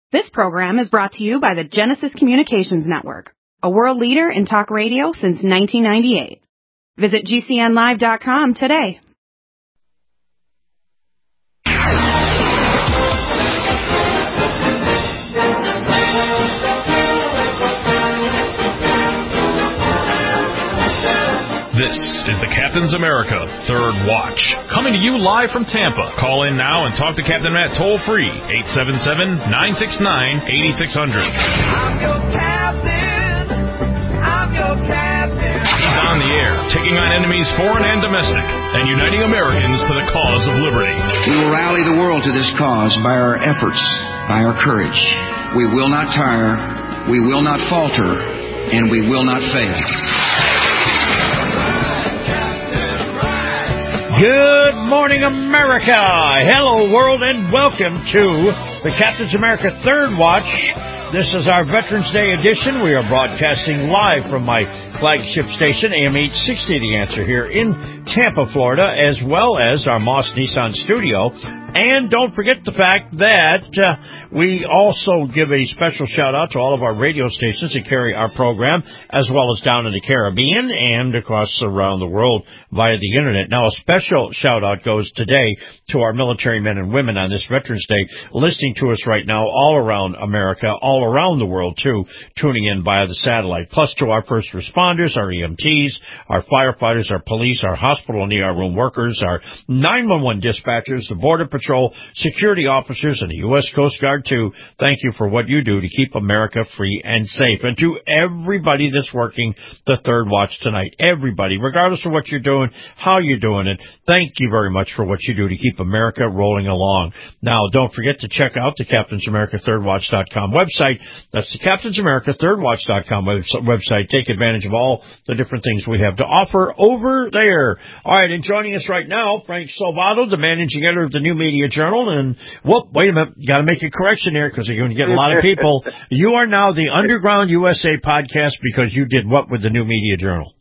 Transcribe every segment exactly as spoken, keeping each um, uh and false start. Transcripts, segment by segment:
This program is brought to you by the Genesis Communications Network, a world leader in talk radio since nineteen ninety-eight. Visit G C N live dot com today. This is the Captain's America Third Watch, coming to you live from Tampa. Call in now and talk to Captain Matt toll-free, eight seven seven, nine six nine, eight six zero zero. I'm your captain. I'm your captain. He's on the air, taking on enemies foreign and domestic, and uniting Americans to the cause of liberty. We will rally the world to this cause by our efforts, by our courage. We will not tire, we will not falter, and we will not fail. Good morning, America. Hello, world, and welcome to the Captain's America Third Watch. This is our Veterans Day edition. We are broadcasting live from my flagship station, A M eight sixty, The Answer, here in Tampa, Florida, as well as our Moss Nissan studio. And don't forget the fact that uh, we also give a special shout-out to all of our radio stations that carry our program, as well as down in the Caribbean and across around the world via the Internet. Now, a special shout-out goes today to our military men and women on this Veterans Day, listening to us right now all around America, all around the world, too, tuning in via the satellite. Plus to our first responders, our E M Ts, our firefighters, our police, our hospital and E R room workers, our nine one one dispatchers, the Border Patrol, security officers, and the U S Coast Guard, too. Thank you for what you do to keep America free and safe. And to everybody that's working the Third Watch tonight, everybody, regardless of what you're doing, how you're doing it, thank you very much for what you do to keep America rolling along. Now, don't forget to check out the Captains America Third Watch dot com website. That's the Captains America Third Watch dot com website. Take advantage of all the different things we have to offer over there. All right, and joining us right now, Frank Salvato, the managing editor of the New Media Journal. And, whoop, wait a minute, got to make a correction here because you're going to get a lot of people. You are now the Underground U S A podcast because you did what with the New Media Journal?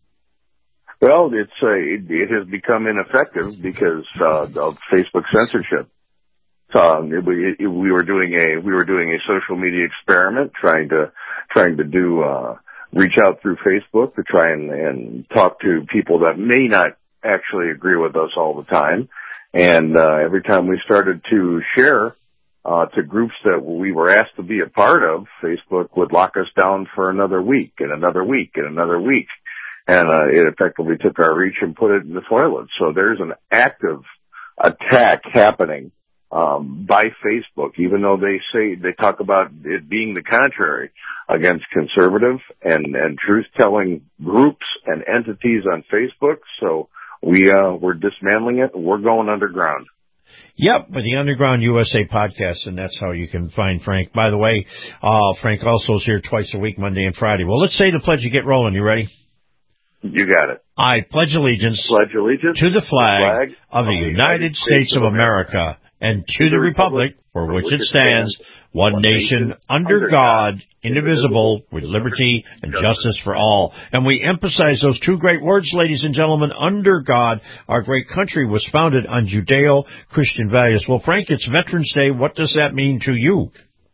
Well, it's uh, it, it has become ineffective because uh, of Facebook censorship. Um, it, it, we were doing a we were doing a social media experiment, trying to trying to do uh, reach out through Facebook to try and, and talk to people that may not actually agree with us all the time. And uh, every time we started to share uh, to groups that we were asked to be a part of, Facebook would lock us down for another week and another week and another week. And uh, it effectively took our reach and put it in the toilet. So there's an active attack happening um, by Facebook, even though they say they talk about it being the contrary, against conservative and, and truth-telling groups and entities on Facebook. So we uh, we're dismantling it. We're going underground. Yep, with the Underground U S A podcast, and that's how you can find Frank. By the way, uh, Frank also is here twice a week, Monday and Friday. Well, let's say the pledge and get rolling. You ready? You got it. I pledge allegiance, pledge allegiance to the flag, the flag of the United States of America and to the republic for which it stands, one nation, under God, indivisible, with liberty and justice for all. And we emphasize those two great words, ladies and gentlemen, under God. Our great country was founded on Judeo-Christian values. Well, Frank, it's Veterans Day. What does that mean to you?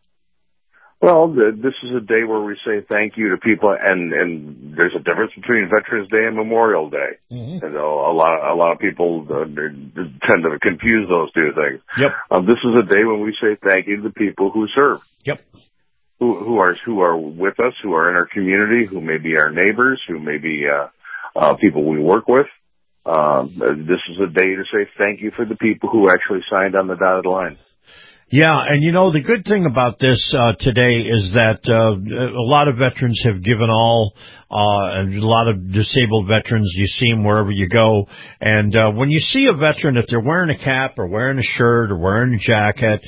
Well, the, this is a day where we say thank you to people, and, and there's a difference between Veterans Day and Memorial Day. Mm-hmm. And a, a lot, a lot of people uh, tend to confuse those two things. Yep. Um, this is a day when we say thank you to the people who serve. Yep. Who, who are who are with us, who are in our community, who may be our neighbors, who may be uh, uh, people we work with. Um, this is a day to say thank you for the people who actually signed on the dotted line. Yeah, and you know, the good thing about this uh, today is that uh, a lot of veterans have given all, uh, and a lot of disabled veterans, you see them wherever you go. And uh, when you see a veteran, if they're wearing a cap or wearing a shirt or wearing a jacket,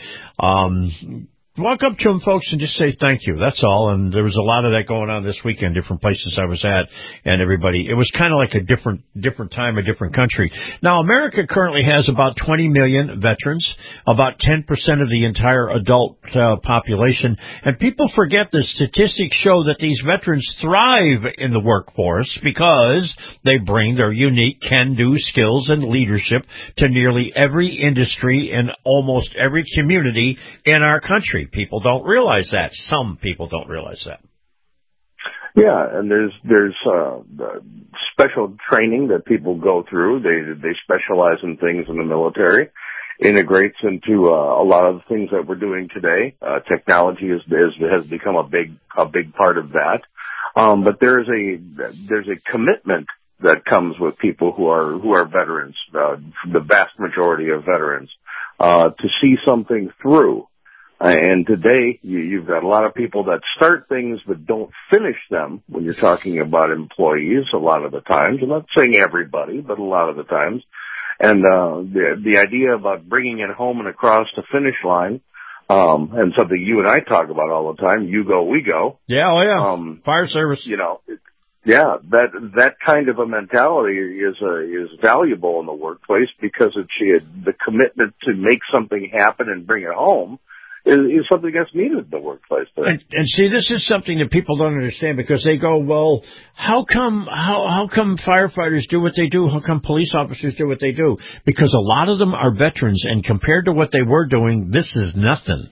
um walk up to them, folks, and just say thank you. That's all. And there was a lot of that going on this weekend, different places I was at, and everybody. It was kind of like a different different time, a different country. Now, America currently has about twenty million veterans, about ten percent of the entire adult uh, population. And people forget the statistics show that these veterans thrive in the workforce because they bring their unique can-do skills and leadership to nearly every industry in almost every community in our country. country. People don't realize that. Some people don't realize that. Yeah, and there's there's uh, special training that people go through. They they specialize in things in the military, integrates into uh, a lot of the things that we're doing today. Uh, technology is, is has become a big a big part of that. Um, but there's a there's a commitment that comes with people who are who are veterans, uh, the vast majority of veterans, uh, to see something through. Uh, and today, you, you've got a lot of people that start things but don't finish them when you're talking about employees a lot of the times. I'm not saying everybody, but a lot of the times. And uh, the, the idea about bringing it home and across the finish line, um, and something you and I talk about all the time, you go, we go. Yeah, oh yeah, um, fire service. You know, it, yeah, that that kind of a mentality is uh, is valuable in the workplace because it's the commitment to make something happen and bring it home is, is something that's needed in the workplace. And, and see, this is something that people don't understand because they go, well, how come how how come firefighters do what they do? How come police officers do what they do? Because a lot of them are veterans, and compared to what they were doing, this is nothing.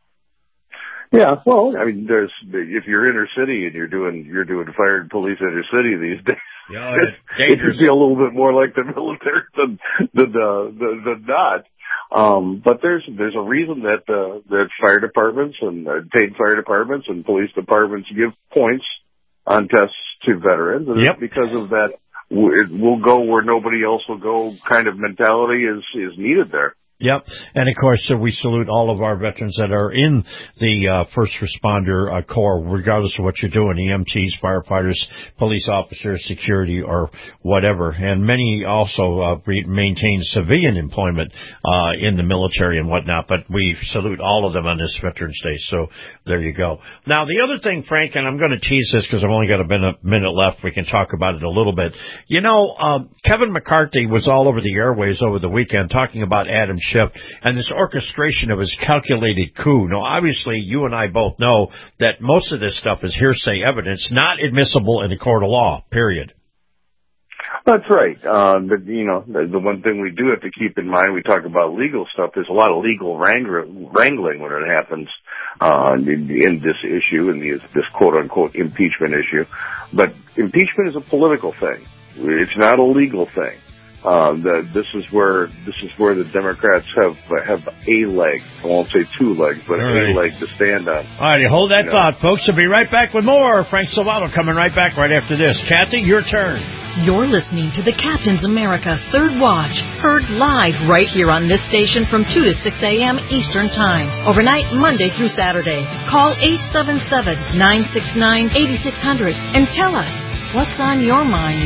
Yeah, well, I mean, there's if you're inner city and you're doing you're doing fire and police inner city these days, yeah, it could be a little bit more like the military than than uh, than, than not. Um, but there's there's a reason that uh, that fire departments and uh, paid fire departments and police departments give points on tests to veterans, and yep. it's because of that we'll go where nobody else will go kind of mentality is is needed there. Yep. And, of course, so we salute all of our veterans that are in the uh, first responder uh, corps, regardless of what you're doing, E M Ts, firefighters, police officers, security, or whatever. And many also uh, re- maintain civilian employment uh, in the military and whatnot, but we salute all of them on this Veterans Day. So there you go. Now, the other thing, Frank, and I'm going to tease this because I've only got a minute, minute left. We can talk about it a little bit. You know, uh, Kevin McCarthy was all over the airways over the weekend talking about Adam Schiff and this orchestration of his calculated coup. Now, obviously, you and I both know that most of this stuff is hearsay evidence, not admissible in a court of law, period. That's right. Uh, but, you know, the, the one thing we do have to keep in mind, we talk about legal stuff, there's a lot of legal wrangling, wrangling when it happens uh, in, in this issue, in the, this quote-unquote impeachment issue. But impeachment is a political thing. It's not a legal thing. Uh, the, this is where this is where the Democrats have have a leg. I won't say two legs, but right. a leg to stand on. All right, hold that you thought, know. folks. We'll be right back with more. Frank Salvato coming right back right after this. Kathy, your turn. You're listening to the Captain's America Third Watch, heard live right here on this station from two to six a.m. Eastern Time, overnight Monday through Saturday. Call eight seven seven, nine six nine, eight six zero zero and tell us what's on your mind.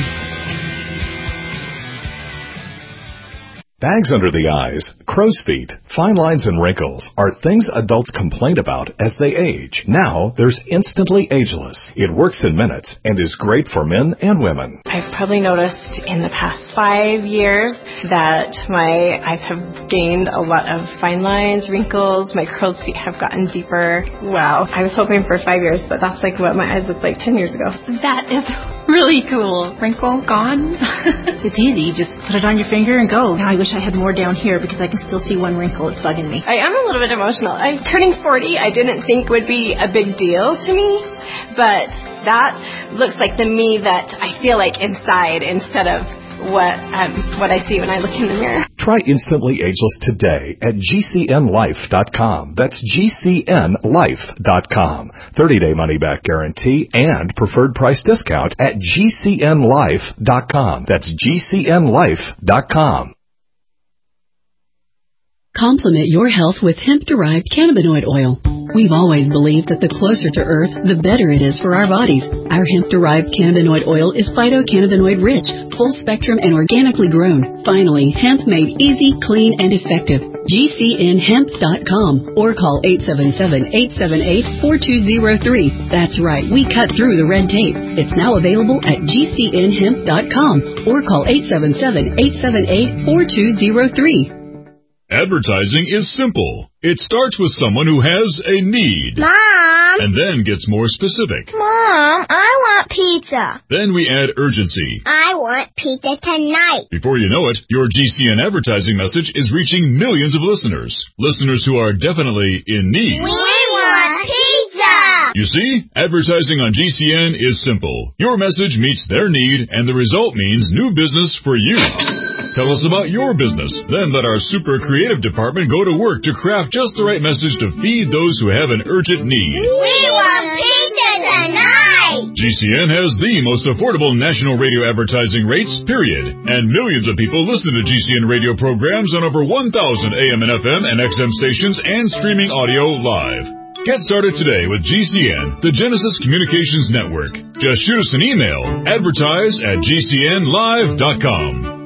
Bags under the eyes, crow's feet, fine lines and wrinkles are things adults complain about as they age. Now, there's Instantly Ageless. It works in minutes and is great for men and women. I've probably noticed in the past five years that my eyes have gained a lot of fine lines, wrinkles, my crow's feet have gotten deeper. Wow. I was hoping for five years, but that's like what my eyes looked like ten years ago. That is really cool. Wrinkle gone. It's easy. Just put it on your finger and go. Now I wish I had more down here because I can still see one wrinkle. It's bugging me. I am a little bit emotional. I'm turning forty. I didn't think would be a big deal to me, but that looks like the me that I feel like inside instead of what um, what I see when I look in the mirror. Try Instantly Ageless today at G C N life dot com. That's G C N life dot com. thirty-day money-back guarantee and preferred price discount at G C N life dot com. That's G C N life dot com. Complement your health with hemp-derived cannabinoid oil. We've always believed that the closer to Earth, the better it is for our bodies. Our hemp-derived cannabinoid oil is phytocannabinoid-rich, full-spectrum, and organically grown. Finally, hemp made easy, clean, and effective. G C N hemp dot com or call eight seven seven, eight seven eight, four two zero three. That's right, we cut through the red tape. It's now available at G C N hemp dot com or call eight seven seven, eight seven eight, four two zero three. Advertising is simple. It starts with someone who has a need. Mom! And then gets more specific. Mom, I want pizza. Then we add urgency. I want pizza tonight. Before you know it, your G C N advertising message is reaching millions of listeners. Listeners who are definitely in need. We want pizza! You see, advertising on G C N is simple. Your message meets their need, and the result means new business for you. Tell us about your business. Then let our super creative department go to work to craft just the right message to feed those who have an urgent need. We want pizza tonight! G C N has the most affordable national radio advertising rates, period. And millions of people listen to G C N radio programs on over one thousand A M and F M and X M stations and streaming audio live. Get started today with G C N, the Genesis Communications Network. Just shoot us an email, advertise at G C N live dot com.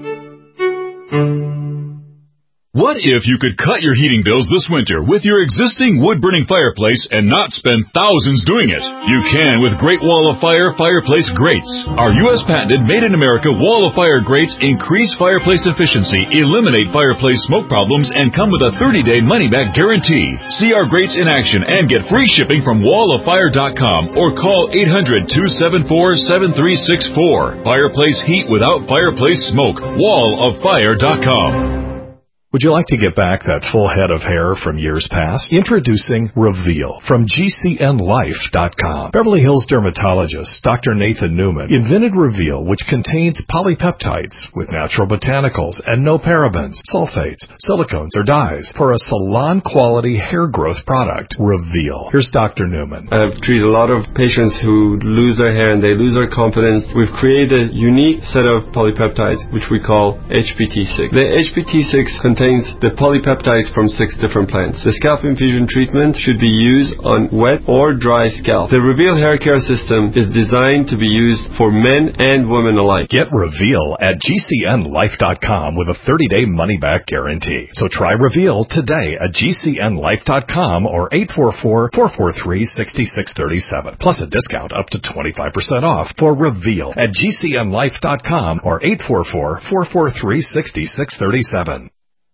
What if you could cut your heating bills this winter with your existing wood-burning fireplace and not spend thousands doing it? You can with Great Wall of Fire Fireplace Grates. Our U S patented made-in-America Wall of Fire grates increase fireplace efficiency, eliminate fireplace smoke problems, and come with a thirty-day money-back guarantee. See our grates in action and get free shipping from wall of fire dot com or call eight hundred, two seven four, seven three six four. Fireplace heat without fireplace smoke. wall of fire dot com. Would you like to get back that full head of hair from years past? Introducing Reveal from G C N life dot com. Beverly Hills dermatologist Doctor Nathan Newman invented Reveal, which contains polypeptides with natural botanicals and no parabens, sulfates, silicones, or dyes for a salon-quality hair growth product. Reveal. Here's Doctor Newman. I've treated a lot of patients who lose their hair and they lose their confidence. We've created a unique set of polypeptides, which we call H P T six. The H P T six contains contains the polypeptides from six different plants. The scalp infusion treatment should be used on wet or dry scalp. The Reveal hair care system is designed to be used for men and women alike. Get Reveal at G C N life dot com with a thirty-day money-back guarantee. So try Reveal today at G C N life dot com or eight four four, four four three, six six three seven. Plus a discount up to twenty-five percent off for Reveal at G C N life dot com or eight four four, four four three, six six three seven.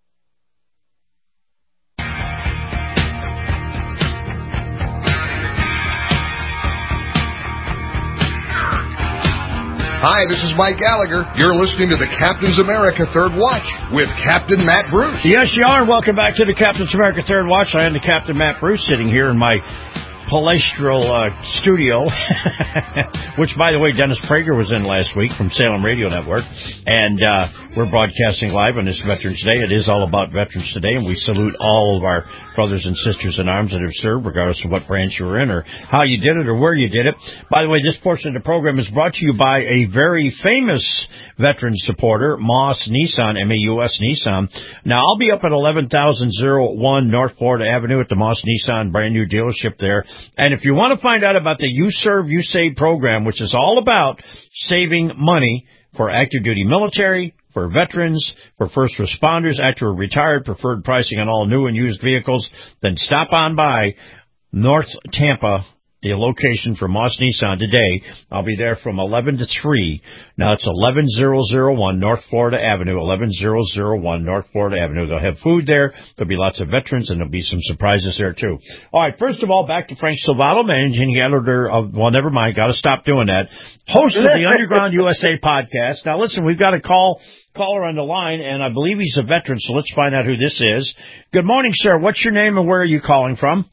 Hi, this is Mike Gallagher. You're listening to the Captain's America Third Watch with Captain Matt Bruce. Yes, you are. Welcome back to the Captain's America Third Watch. I am the Captain Matt Bruce, sitting here in my palatial uh, studio, which, by the way, Dennis Prager was in last week from Salem Radio Network, and uh, we're broadcasting live on this Veterans Day. It is all about Veterans Today, and we salute all of our brothers and sisters in arms that have served, regardless of what branch you were in or how you did it or where you did it. By the way, this portion of the program is brought to you by a very famous veteran supporter, Moss Nissan, M A U S Nissan. Now, I'll be up at eleven thousand one North Florida Avenue at the Moss Nissan brand new dealership there. And if you want to find out about the You Serve, You Save program, which is all about saving money for active duty military, for veterans, for first responders, active or retired, preferred pricing on all new and used vehicles, then stop on by North Tampa, the location for Moss Nissan today. I'll be there from eleven to three. Now, it's eleven thousand one North Florida Avenue, eleven thousand one North Florida Avenue. They'll have food there. There'll be lots of veterans, and there'll be some surprises there, too. All right, first of all, back to Frank Silvato, managing editor of, well, never mind, got to stop doing that, host of the Underground U S A podcast. Now, listen, we've got a call caller on the line, and I believe he's a veteran, so let's find out who this is. Good morning, sir. What's your name and where are you calling from?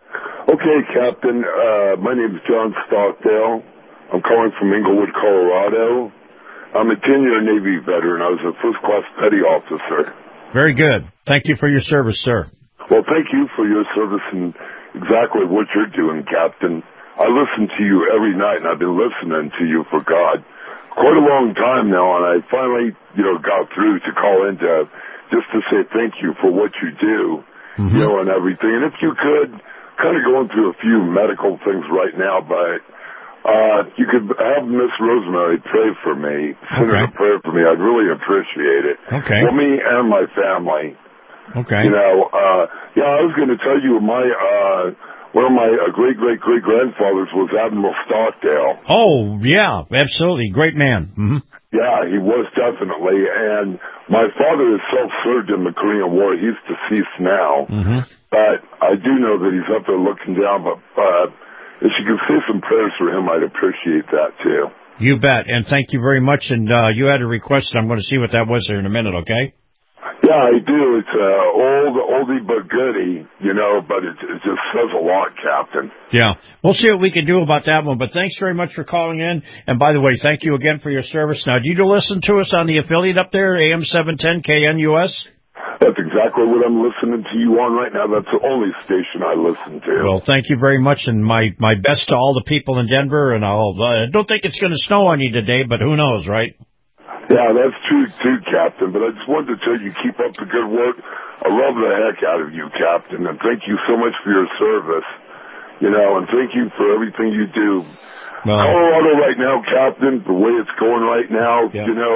Okay, Captain. Uh, my name is John Stockdale. I'm calling from Englewood, Colorado. I'm a ten-year Navy veteran. I was a first-class petty officer. Very good. Thank you for your service, sir. Well, thank you for your service and exactly what you're doing, Captain. I listen to you every night, and I've been listening to you for, God, quite a long time now, and I finally, you know, got through to call in to just to say thank you for what you do, mm-hmm. you know, and everything. And if you could, kind of going through a few medical things right now, but uh, you could have Miss Rosemary pray for me, send her a prayer for me. I'd really appreciate it. Okay. For me and my family. Okay. You know, uh, yeah, I was going to tell you my, uh, one of my uh, great, great, great grandfathers was Admiral Stockdale. Oh, yeah, absolutely. Great man. Mm-hmm. Yeah, he was definitely. And my father is self-served in the Korean War. He's deceased now. Mm-hmm. But I do know that he's up there looking down. But uh, if you could say some prayers for him, I'd appreciate that, too. You bet. And thank you very much. And uh, you had a request, and I'm going to see what that was here in a minute, okay? Yeah, I do. It's uh, old, oldie but goodie, you know, but it, it just says a lot, Captain. Yeah. We'll see what we can do about that one. But thanks very much for calling in. And by the way, thank you again for your service. Now, do you listen to us on the affiliate up there, A M seven ten K N U S? That's exactly what I'm listening to you on right now. That's the only station I listen to. Well, thank you very much, and my, my best to all the people in Denver. And I'll, uh, I don't think it's going to snow on you today, but who knows, right? Yeah, that's true, too, Captain. But I just wanted to tell you, keep up the good work. I love the heck out of you, Captain, and thank you so much for your service. You know, and thank you for everything you do. Well, Colorado right now, Captain, the way it's going right now, yeah. you know,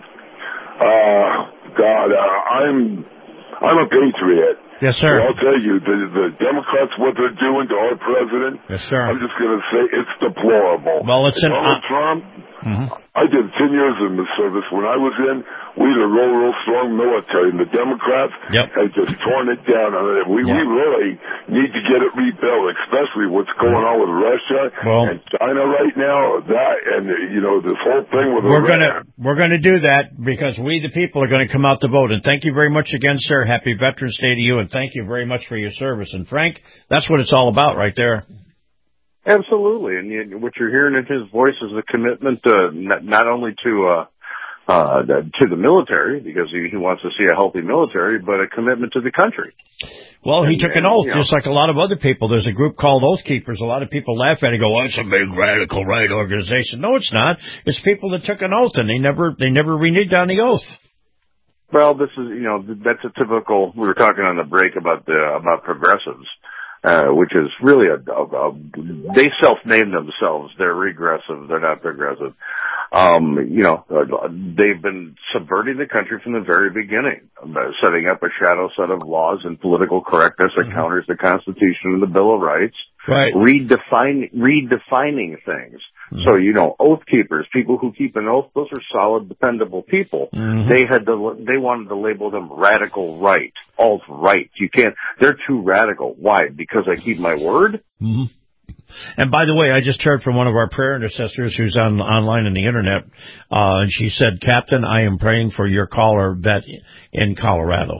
uh, God, uh, I'm, I'm a patriot. Yes, sir. And I'll tell you, the, the Democrats, what they're doing to our president, yes, sir. I'm just going to say it's deplorable. Well, it's an... Donald uh, Trump, mm-hmm. I did ten years in the service. When I was in, we had a real, real strong military, and the Democrats yep. had just torn it down. I mean, we, yep. we really need to get it rebuilt, especially what's going on with Russia well, and China right now. That and, you know, this whole thing with we're Iran. gonna We're going to do that because we, the people, are going to come out to vote. And thank you very much again, sir. Happy Veterans Day to you, and thank you very much for your service. And, Frank, that's what it's all about right there. Absolutely, and you, what you're hearing in his voice is a commitment uh, not, not only to uh, uh, to the military, because he, he wants to see a healthy military, but a commitment to the country. Well, he and, took an and, oath, you know, just like a lot of other people. There's a group called Oath Keepers. A lot of people laugh at it and go, "Oh, it's a big radical right organization." No, it's not. It's people that took an oath, and they never they never reneged on the oath. Well, this is, you know, that's a typical. We were talking on the break about the about progressives. Uh, which is really a, a, a they self-name themselves. They're regressive. They're not progressive. Um, you know, uh, they've been subverting the country from the very beginning, uh, setting up a shadow set of laws and political correctness that mm-hmm. counters the Constitution and the Bill of Rights. Right. Redefine, redefining things. Mm-hmm. So, you know, oath keepers, people who keep an oath, those are solid, dependable people. Mm-hmm. They had to, they wanted to label them radical right, alt-right. You can't, they're too radical. Why? Because I keep my word? Mm-hmm. And by the way, I just heard from one of our prayer intercessors who's on online on the internet, uh, and she said, "Captain, I am praying for your caller vet in Colorado."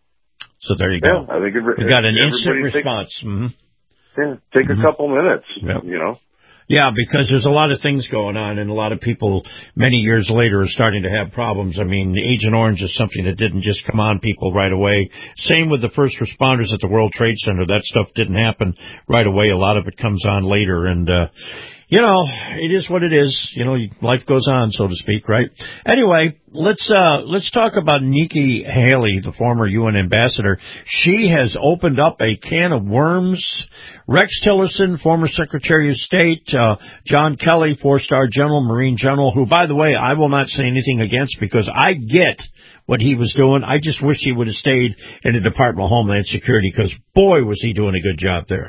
So there you go. Yeah, I think it, we got an instant take, response. Mm-hmm. Yeah, take mm-hmm. a couple minutes, yep. you know. Yeah, because there's a lot of things going on, and a lot of people many years later are starting to have problems. I mean, Agent Orange is something that didn't just come on people right away. Same with the first responders at the World Trade Center. That stuff didn't happen right away. A lot of it comes on later, and uh you know, it is what it is. You know, life goes on, so to speak, right? Anyway, let's uh let's talk about Nikki Haley, the former U N ambassador. She has opened up a can of worms. Rex Tillerson, former Secretary of State, uh John Kelly, four-star general, Marine general, who, by the way, I will not say anything against because I get what he was doing. I just wish he would have stayed in the Department of Homeland Security because, boy, was he doing a good job there.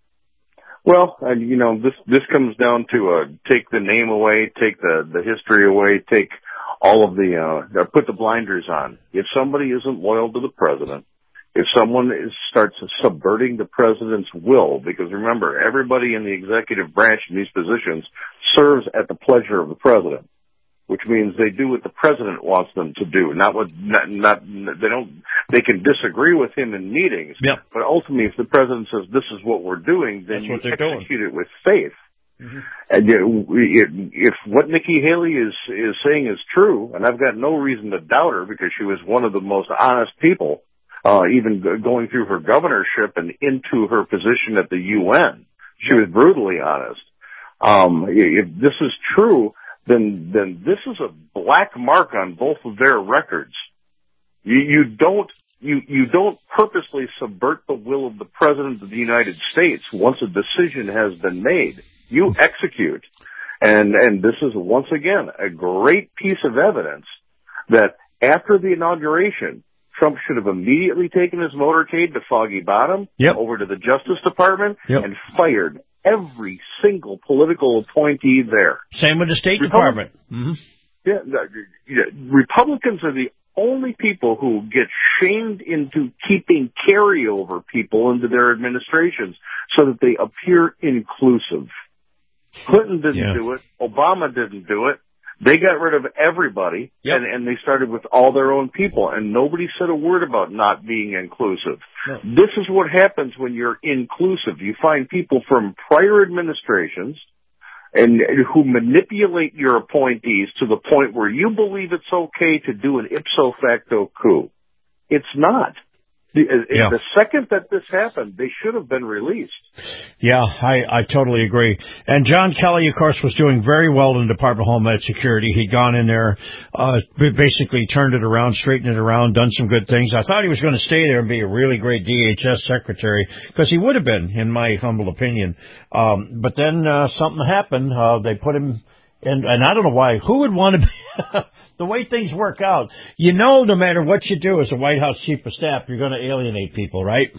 Well, uh, you know, this this comes down to uh, take the name away, take the the history away, take all of the uh, put the blinders on. If somebody isn't loyal to the president, if someone is, starts subverting the president's will, because remember, everybody in the executive branch in these positions serves at the pleasure of the president, which means they do what the president wants them to do, not what not, not they don't. They can disagree with him in meetings, yep. but ultimately, if the president says this is what we're doing, then That's you what they're execute doing. it with faith. Mm-hmm. And you, if what Nikki Haley is is saying is true, and I've got no reason to doubt her because she was one of the most honest people, uh, even going through her governorship and into her position at the U N, she was brutally honest. Um, if this is true, then then this is a black mark on both of their records. You, you don't you you don't purposely subvert the will of the President of the United States once a decision has been made. You execute, and and this is once again a great piece of evidence that after the inauguration, Trump should have immediately taken his motorcade to Foggy Bottom, yep. over to the Justice Department, yep. and fired every single political appointee there. Same with the State Republic- Department. Mm-hmm. Yeah, Republicans are the only people who get shamed into keeping carryover people into their administrations so that they appear inclusive. Clinton didn't yeah. do it. Obama didn't do it. They got rid of everybody, yep. and, and they started with all their own people, and nobody said a word about not being inclusive. No. This is what happens when you're inclusive. You find people from prior administrations and who manipulate your appointees to the point where you believe it's okay to do an ipso facto coup. It's not. The, yeah. the second that this happened, they should have been released. Yeah, I, I totally agree. And John Kelly, of course, was doing very well in the Department of Homeland Security. He'd gone in there, uh, basically turned it around, straightened it around, done some good things. I thought he was going to stay there and be a really great D H S secretary, because he would have been, in my humble opinion. Um, but then uh, something happened. Uh, they put him in, and I don't know why. Who would want to be... The way things work out, you know, no matter what you do as a White House chief of staff, you're going to alienate people, right?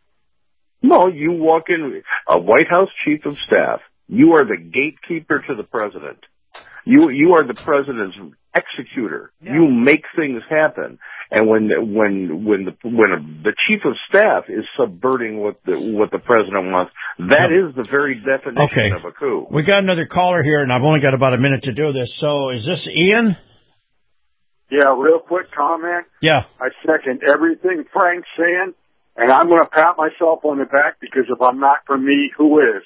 No, you walk in, a White House chief of staff, you are the gatekeeper to the president. You you are the president's executor. Yeah. You make things happen. And when when when the when a, the chief of staff is subverting what the what the president wants, that yeah. is the very definition okay. of a coup. We got another caller here, and I've only got about a minute to do this. So, is this Ian? Yeah, real quick comment. Yeah. I second everything Frank's saying, and I'm going to pat myself on the back because if I'm not for me, who is?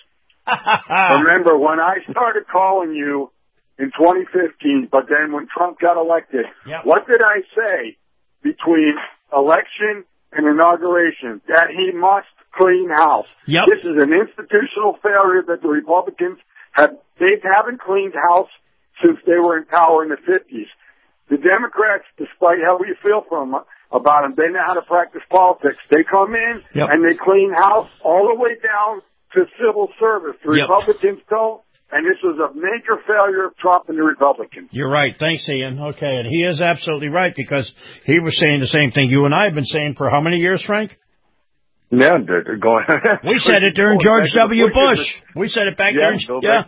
Remember, when I started calling you in twenty fifteen, but then when Trump got elected, yep. what did I say between election and inauguration? That he must clean house. Yep. This is an institutional failure that the Republicans have. They haven't cleaned house since they were in power in the fifties. The Democrats, despite how we feel from about them, they know how to practice politics. They come in yep. and they clean house all the way down to civil service. The yep. Republicans don't, and this was a major failure of Trump and the Republicans. You're right. Thanks, Ian. Okay, and he is absolutely right because he was saying the same thing you and I have been saying for how many years, Frank? Yeah, they're going. We said it during George W. Bush. We said it back yeah, during. Go yeah. Back.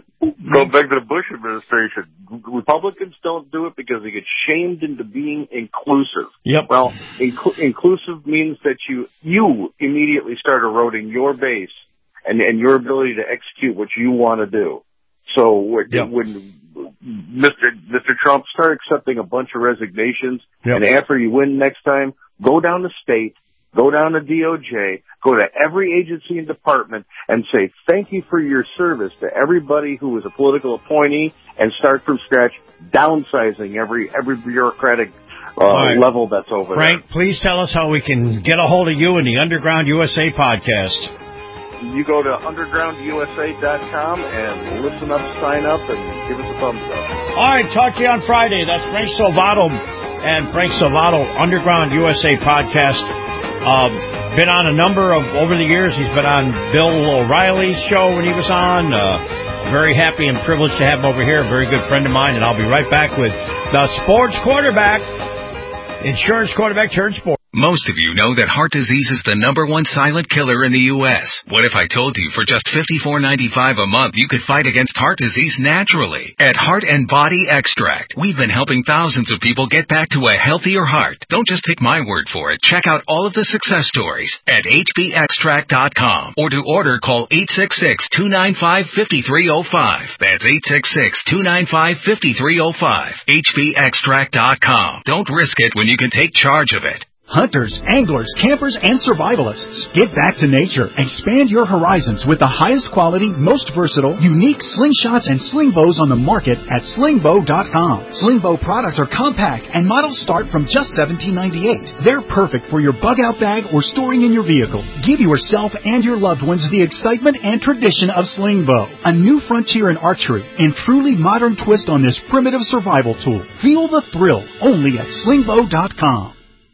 Go back to the Bush administration. Republicans don't do it because they get shamed into being inclusive. Yep. Well, inc- inclusive means that you you immediately start eroding your base and, and your ability to execute what you want to do. So when, yep. when Mister Mister Trump started accepting a bunch of resignations, yep. and after you win next time, go down to state, go down to D O J, go to every agency and department and say thank you for your service to everybody who was a political appointee and start from scratch, downsizing every every bureaucratic uh, right. level that's over Frank, there. Frank, please tell us how we can get a hold of you in the Underground U S A podcast. You go to underground U S A dot com and listen up, sign up, and give us a thumbs up. All right, talk to you on Friday. That's Frank Salvato and Frank Salvato, Underground U S A podcast. Um, been on a number of, over the years, he's been on Bill O'Reilly's show when he was on. Uh, very happy and privileged to have him over here. A very good friend of mine, and I'll be right back with the sports quarterback, insurance quarterback turned sports. Most of you know that heart disease is the number one silent killer in the U S What if I told you for just fifty-four ninety-five a month you could fight against heart disease naturally? At Heart and Body Extract, we've been helping thousands of people get back to a healthier heart. Don't just take my word for it. Check out all of the success stories at H B extract dot com, or to order, call eight six six, two nine five, five three zero five. That's eight six six, two nine five, five three zero five. H B extract dot com. Don't risk it when you can take charge of it. Hunters, anglers, campers, and survivalists. Get back to nature. Expand your horizons with the highest quality, most versatile, unique slingshots and sling bows on the market at sling bow dot com. Sling bow products are compact and models start from just seventeen ninety-eight. They're perfect for your bug-out bag or storing in your vehicle. Give yourself and your loved ones the excitement and tradition of sling bow. A new frontier in archery and truly modern twist on this primitive survival tool. Feel the thrill only at sling bow dot com.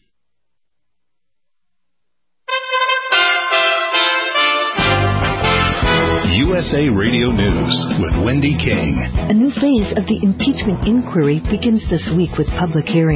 U S A Radio News with Wendy King. A new phase of the impeachment inquiry begins this week with public hearings.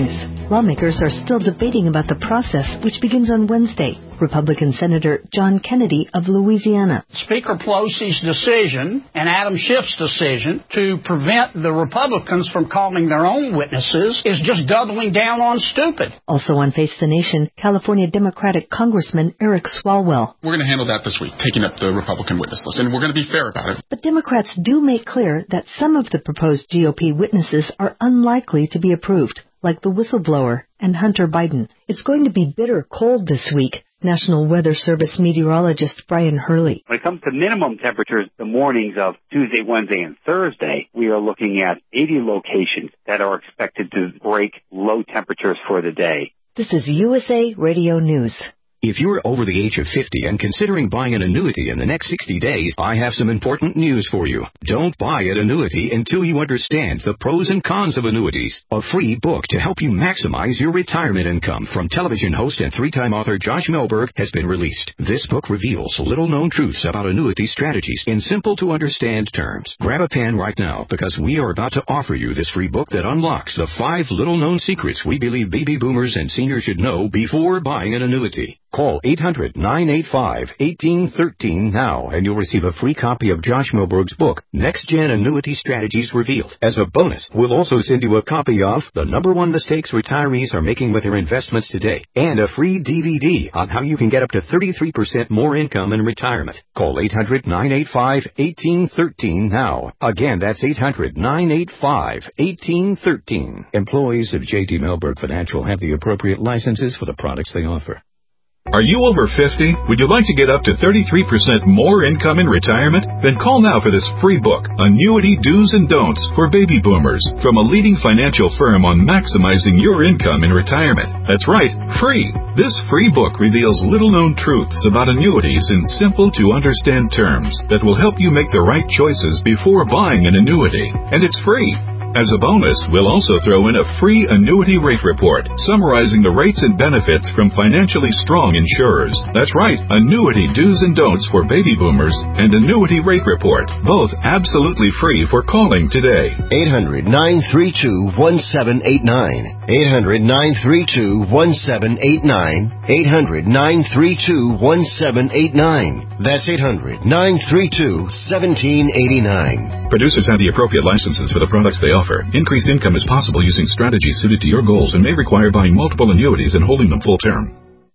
Lawmakers are still debating about the process, which begins on Wednesday. Republican Senator John Kennedy of Louisiana. Speaker Pelosi's decision and Adam Schiff's decision to prevent the Republicans from calling their own witnesses is just doubling down on stupid. Also on Face the Nation, California Democratic Congressman Eric Swalwell. We're going to handle that this week, taking up the Republican witness list, and we're going to be fair about it. But Democrats do make clear that some of the proposed G O P witnesses are unlikely to be approved, like the whistleblower and Hunter Biden. It's going to be bitter cold this week. National Weather Service meteorologist Brian Hurley. When it comes to minimum temperatures, the mornings of Tuesday, Wednesday, and Thursday, we are looking at eighty locations that are expected to break low temperatures for the day. This is U S A Radio News. If you're over the age of fifty and considering buying an annuity in the next sixty days, I have some important news for you. Don't buy an annuity until you understand the pros and cons of annuities. A free book to help you maximize your retirement income from television host and three-time author Josh Melberg has been released. This book reveals little-known truths about annuity strategies in simple-to-understand terms. Grab a pen right now because we are about to offer you this free book that unlocks the five little-known secrets we believe baby boomers and seniors should know before buying an annuity. Call eight hundred, nine eight five, one eight one three now and you'll receive a free copy of Josh Melberg's book, Next Gen Annuity Strategies Revealed. As a bonus, we'll also send you a copy of The Number One Mistakes Retirees Are Making with Their Investments Today and a free D V D on how you can get up to thirty-three percent more income in retirement. Call eight hundred, nine eight five, one eight one three now. Again, that's eight hundred, nine eight five, one eight one three. Employees of J D Melberg Financial have the appropriate licenses for the products they offer. Are you over fifty? Would you like to get up to thirty-three percent more income in retirement? Then call now for this free book, Annuity Do's and Don'ts for Baby Boomers, from a leading financial firm on maximizing your income in retirement. That's right, free. This free book reveals little-known truths about annuities in simple-to-understand terms that will help you make the right choices before buying an annuity. And it's free. As a bonus, we'll also throw in a free annuity rate report summarizing the rates and benefits from financially strong insurers. That's right, Annuity Do's and Don'ts for Baby Boomers and Annuity Rate Report, both absolutely free for calling today. eight hundred, nine three two, one seven eight nine. eight hundred, nine three two, one seven eight nine. eight hundred, nine three two, one seven eight nine. That's eight hundred, nine three two, one seven eight nine. Producers have the appropriate licenses for the products they offer. Increased income is possible using strategies suited to your goals and may require buying multiple annuities and holding them full term.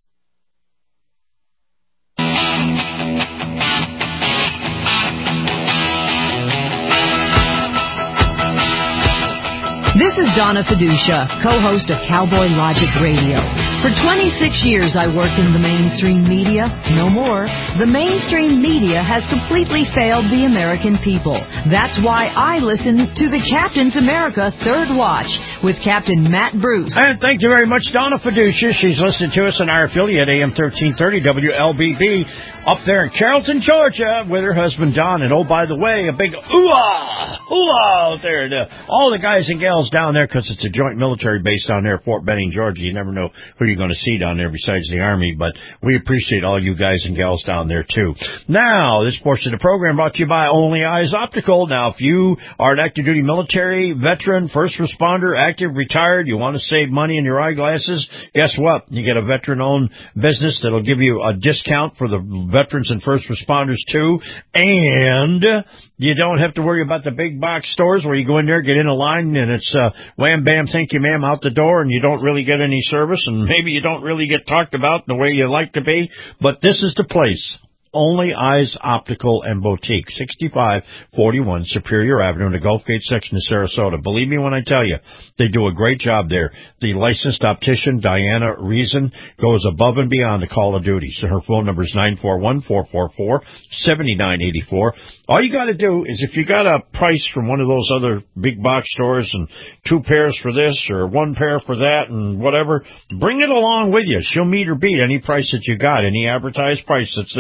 This is Donna Fiducia, co-host of Cowboy Logic Radio. For twenty-six years I worked in the mainstream media. No more. The mainstream media has completely failed the American people. That's why I listen to the Captain's America Third Watch with Captain Matt Bruce. And thank you very much, Donna Fiducia. She's listening to us in our affiliate, A M thirteen thirty W L B B, up there in Carrollton, Georgia, with her husband, Don. And, oh, by the way, a big ooh-ah, ooh-ah out there to all the guys and gals down there, because it's a joint military base down there at Fort Benning, Georgia. You never know who you're going to see down there besides the Army, but we appreciate all you guys and gals down there, too. Now, this portion of the program brought to you by Only Eyes Optical. Now, if you are an active duty military, veteran, first responder, active, retired, you want to save money in your eyeglasses, guess what? You get a veteran-owned business that'll give you a discount for the veterans and first responders, too, and you don't have to worry about the big box stores where you go in there, get in a line, and it's uh, wham, bam, thank you, ma'am, out the door, and you don't really get any service, and maybe you don't really get talked about the way you like to be, but this is the place. Only Eyes Optical and Boutique, sixty-five forty-one Superior Avenue in the Gulf Gate section of Sarasota. Believe me when I tell you, they do a great job there. The licensed optician, Diana Reason, goes above and beyond the call of duty. So her phone number is nine four one, four four four, seven nine eight four. All you got to do is if you got a price from one of those other big box stores and two pairs for this or one pair for that and whatever, bring it along with you. She'll meet or beat any price that you got, any advertised price that's there.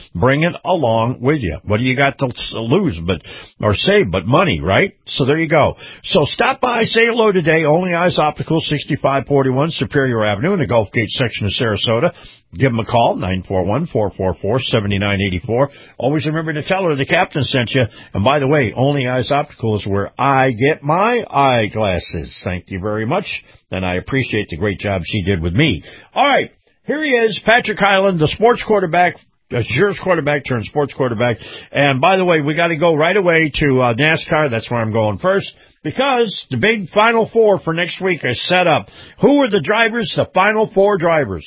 Bring it along with you. What do you got to lose but or save but money, right? So there you go. So stop by, say hello today. Only Eyes Optical, sixty-five forty-one Superior Avenue in the Gulf Gate section of Sarasota. Give them a call, nine four one, four four four, seven nine eight four. Always remember to tell her the captain sent you. And by the way, Only Eyes Optical is where I get my eyeglasses. Thank you very much. And I appreciate the great job she did with me. All right. Here he is, Patrick Hyland, the sports quarterback. Yours quarterback turned sports quarterback. And by the way, we got to go right away to uh, NASCAR. That's where I'm going first. Because the big Final Four for next week is set up. Who are the drivers, the Final Four drivers?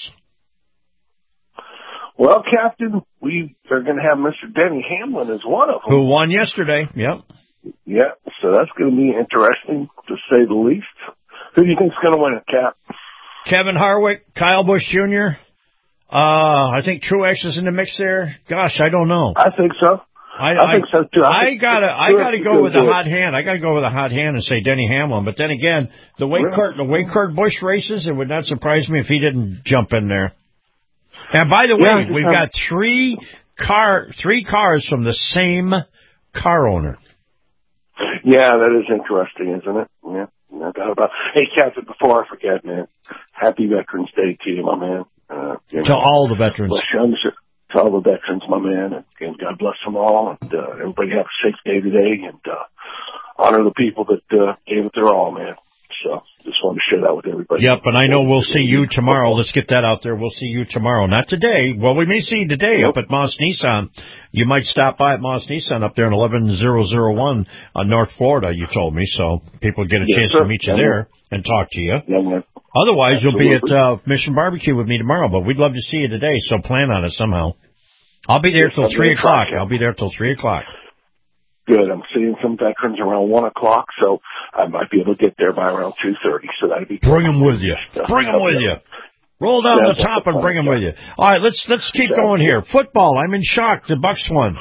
Well, Captain, we are going to have Mister Denny Hamlin as one of them. Who won yesterday, yep. Yeah, so that's going to be interesting, to say the least. Who do you think's going to win it, Cap? Kevin Harvick, Kyle Busch Junior Uh, I think Truex is in the mix there. Gosh, I don't know. I think so. I, I, I think so, too. I, I think gotta, I gotta go with a hot it. hand. I gotta go with a hot hand and say Denny Hamlin. But then again, the way really? Kurt, the way Kurt Busch races, it would not surprise me if he didn't jump in there. And by the way, yeah, we've got three car, three cars from the same car owner. Yeah, that is interesting, isn't it? Yeah, no doubt about it. Hey, Captain, before I forget, man, happy Veterans Day to you, my man. Uh, you know, to all the veterans. Bless you, to all the veterans, my man, and, and God bless them all. And uh, everybody have a safe day today, and uh, honor the people that uh, gave it their all, man. So just wanted to share that with everybody. Yep, and I know we'll see you tomorrow. Let's get that out there. We'll see you tomorrow. Not today. Well, we may see you today yep. up at Moss Nissan. You might stop by at Moss Nissan up there in eleven thousand one on North Florida, you told me. So people get a yes, chance sir. to meet you yeah, there and talk to you. Yeah, man. Otherwise, Absolutely. You'll be at uh, Mission Barbecue with me tomorrow, but we'd love to see you today, so plan on it somehow. I'll be there yes, till I'll three o'clock. I'll be there till three o'clock. Good. I'm seeing some veterans around one o'clock, so I might be able to get there by around two thirty. So that'd be bring them with you. Bring them with you. Roll down Sounds the top like and bring them yeah. with you. All right, let's let's keep Sounds going here. Football. I'm in shock. The Bucks won.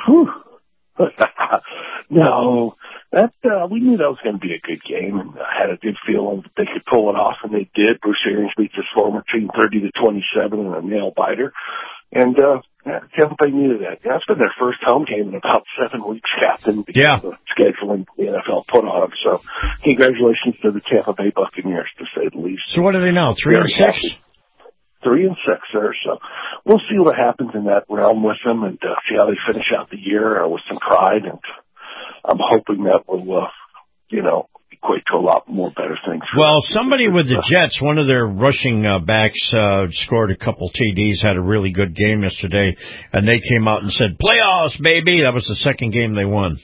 No, that uh, we knew that was going to be a good game, and I had a good feeling that they could pull it off, and they did. Bruce Arians beat his former team thirty to twenty-seven in a nail biter, and uh, yeah, Tampa Bay needed that. That's been their first home game in about seven weeks, Captain. Because yeah. of the scheduling the N F L put on them. So, congratulations to the Tampa Bay Buccaneers, to say the least. So, what are they now? Three Very and six. Happy. Three and six, sir. So we'll see what happens in that realm with them, and uh, see how they finish out the year uh, with some pride. And I'm hoping that will, uh, you know, equate to a lot more better things. Well, somebody with the Jets, one of their rushing uh, backs, uh, scored a couple T Ds, had a really good game yesterday, and they came out and said, "Playoffs, baby!" That was the second game they won.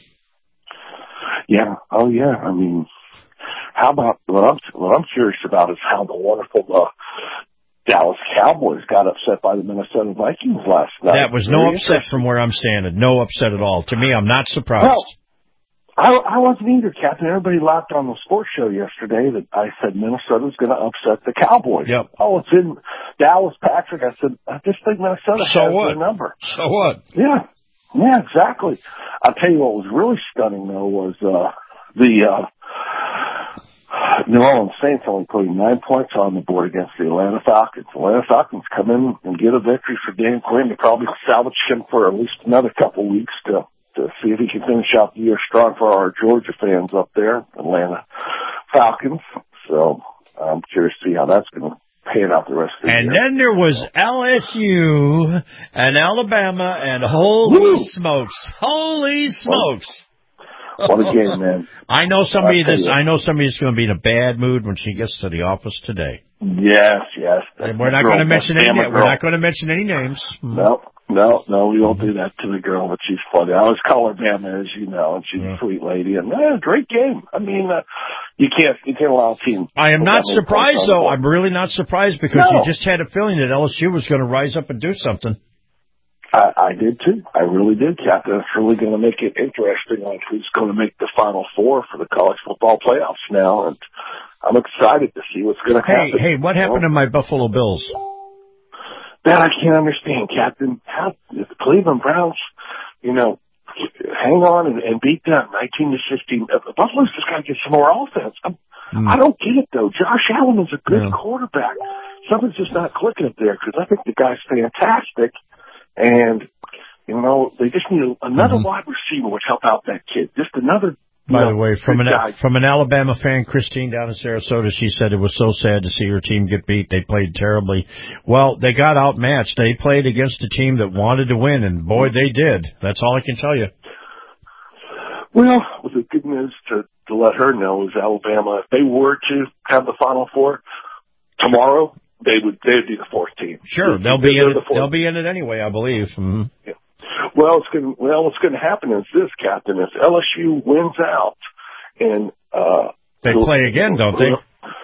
Yeah. Oh, yeah. I mean, how about what I'm what I'm curious about is how the wonderful uh, Dallas Cowboys got upset by the Minnesota Vikings last night. That was no upset from where I'm standing. No upset at all. To me, I'm not surprised. Well, I, I wasn't either, Captain. Everybody laughed on the sports show yesterday that I said Minnesota's going to upset the Cowboys. Yep. Oh, it's in Dallas, Patrick. I said, I just think Minnesota so has what? their number. So what? Yeah. Yeah, exactly. I'll tell you what was really stunning, though, was uh, the uh, New Orleans Saints only putting nine points on the board against the Atlanta Falcons. The Atlanta Falcons come in and get a victory for Dan Quinn. They probably salvage him for at least another couple of weeks to to see if he can finish out the year strong for our Georgia fans up there, Atlanta Falcons. So I'm curious to see how that's going to pan out the rest of the and year. And then there was L S U and Alabama, and holy Woo! smokes, holy smokes. What a game, man. I know somebody that's, I know somebody's going to be in a bad mood when she gets to the office today. Yes, yes. And we're not going to mention any names. We're not going to mention any names. No, no, no, we won't do that to the girl, but she's funny. I always call her Bama, as you know, and she's yeah. a sweet lady. And uh, great game. I mean, uh, you can't you can't allow a team. I am not surprised, though. I'm really not surprised because no. you just had a feeling that L S U was going to rise up and do something. I, I did too. I really did, Captain. It's really going to make it interesting on who's going to make the Final Four for the college football playoffs now, and I'm excited to see what's going to happen. Hey, hey, what happened to my Buffalo Bills? That I can't understand, Captain. How if the Cleveland Browns, you know, hang on and, and beat them nineteen to fifteen. Buffalo's just got to get some more offense. I'm, mm. I don't get it though. Josh Allen is a good yeah. quarterback. Something's just not clicking up there because I think the guy's fantastic. And You know, they just need another Mm-hmm. wide receiver would help out that kid. Just another. By you the know, way, from an good guy. from an Alabama fan, Christine down in Sarasota, she said it was so sad to see her team get beat. They played terribly. Well, they got outmatched. They played against a team that wanted to win, and boy, they did. That's all I can tell you. Well, the good news to, to let her know is Alabama, if they were to have the Final Four tomorrow, they would they'd be the fourth team. Sure, they'll be in it. They'll be in it anyway, I believe. Mm-hmm. Yeah. Well, it's going. Well, what's going to happen is this, Captain. If L S U wins out, and uh, they so, play again, don't they?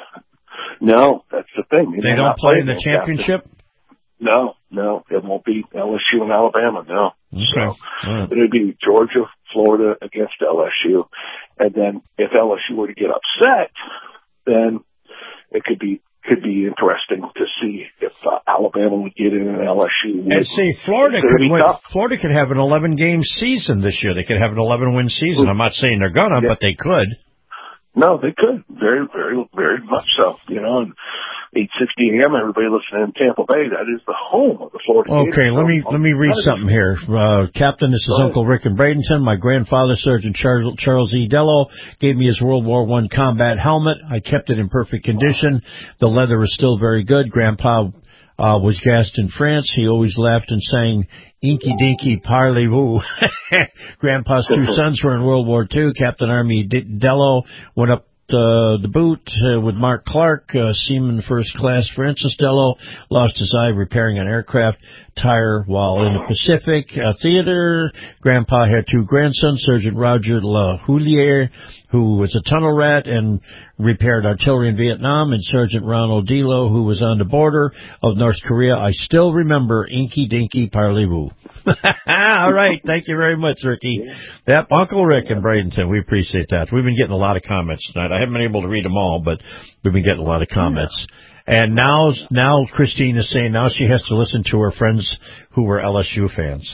No, that's the thing. They, they don't play in the championship. Captain. No, no, it won't be L S U and Alabama. No, okay. So right. It'll be Georgia, Florida against L S U, and then if L S U were to get upset, then it could be. Could be interesting to see if uh, Alabama would get in and L S U would. And see, Florida could win. Tough. Florida could have an eleven game season this year. They could have an eleven win season. I'm not saying they're gonna, yeah. but they could. No, they could. Very, very, very much so. You know, and eight sixty a.m. everybody listening in Tampa Bay, that is the home of the Florida Gators. Okay, let me let me read something here. Uh, Captain, this is Uncle Rick in Bradenton. My grandfather, Sergeant Charles, Charles E. Dello, gave me his World War One combat helmet. I kept it in perfect condition. The leather is still very good. Grandpa uh, was gassed in France. He always laughed and sang, Inky Dinky Parlez-vous. Grandpa's two sons were in World War Two. Captain Army Dello went up Uh, the boot uh, with Mark Clark, uh, Seaman First Class Francis Dello, lost his eye repairing an aircraft tire while in the Pacific uh, Theater. Grandpa had two grandsons, Sergeant Roger LaHoulier, who was a tunnel rat and repaired artillery in Vietnam, and Sergeant Ronald Delo, who was on the border of North Korea. I still remember Inky Dinky Parlez-vous. All right. Thank you very much, Ricky. That Uncle Rick in Bradenton, we appreciate that. We've been getting a lot of comments tonight. I haven't been able to read them all, but we've been getting a lot of comments. And now, now Christine is saying now she has to listen to her friends who were L S U fans.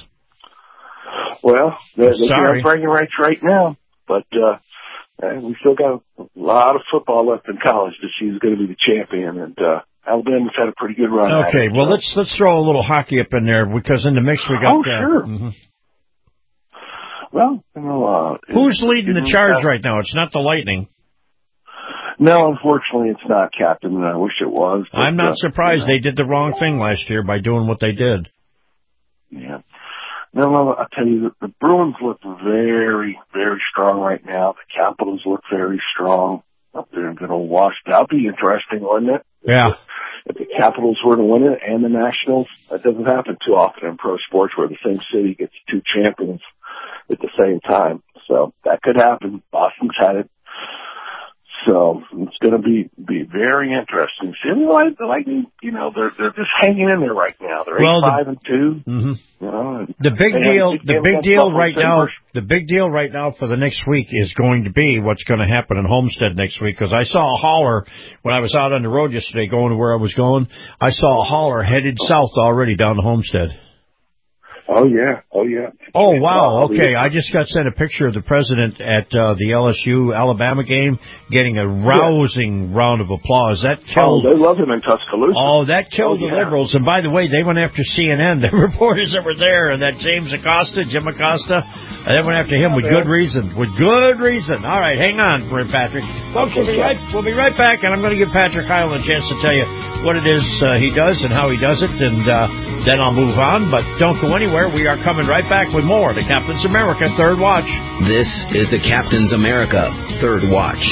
Well, they're, they're Sorry. bragging rights right now, but uh, we still got a lot of football left in college to see who's going to be the champion, and uh, Alabama's had a pretty good run. Okay, at it, well so. let's let's throw a little hockey up in there because in the mix we got. Oh, uh, sure. Mm-hmm. Well, you know, uh, who's leading the charge uh, right now? It's not the Lightning. No, unfortunately, it's not, Captain. And I wish it was. But, I'm not uh, surprised you know. they did the wrong thing last year by doing what they did. Yeah. No, no, I'll tell you, the, the Bruins look very, very strong right now. The Capitals look very strong up there in good old Washington. That'll be interesting, wouldn't it? Yeah. If the Capitals were to win it and the Nationals, that doesn't happen too often in pro sports where the same city gets two champions at the same time. So that could happen. Boston's had it. So it's going to be be very interesting. See, like, like you know, they're they're just hanging in there right now. They're well, eight, five, and two. Mm-hmm. You know, the big deal, the big deal right now, Sabres. the big deal right now for the next week is going to be what's going to happen in Homestead next week. Because I saw a hauler when I was out on the road yesterday, going to where I was going. I saw a hauler headed south already down to Homestead. Oh, yeah. Oh, yeah. Oh, wow. Okay. I just got sent a picture of the president at uh, the L S U-Alabama game getting a rousing yeah. round of applause. That killed... Oh, they love him in Tuscaloosa. Oh, that killed oh, the yeah. liberals. And by the way, they went after C N N, the reporters that were there, and that James Acosta, Jim Acosta, they went after him with good reason. With good reason. All right, hang on for it, Patrick. Folks, we'll be right, we'll be right back, and I'm going to give Patrick Hyland a chance to tell you what it is uh, he does and how he does it, and uh, then I'll move on. But don't go anywhere. We are coming right back with more. The Captain's America Third Watch. This is the Captain's America Third Watch.